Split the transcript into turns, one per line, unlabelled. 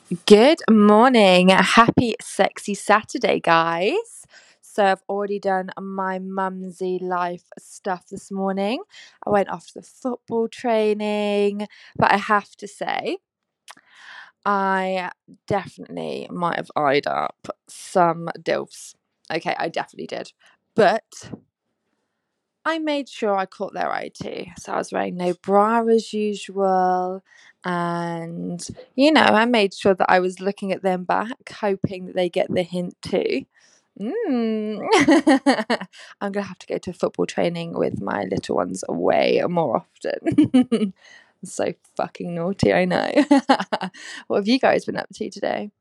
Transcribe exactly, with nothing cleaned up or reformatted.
Good morning. Happy sexy Saturday, guys. So I've already done my mumsy life stuff this morning. I went off to the football training, but I have to say, I definitely might have eyed up some dilfs. Okay, I definitely did. But I made sure I caught their eye too. So I was wearing no bra as usual. And, you know, I made sure that I was looking at them back, hoping that they get the hint too. Mm. I'm going to have to go to football training with my little ones way more often. So fucking naughty, I know. What have you guys been up to today?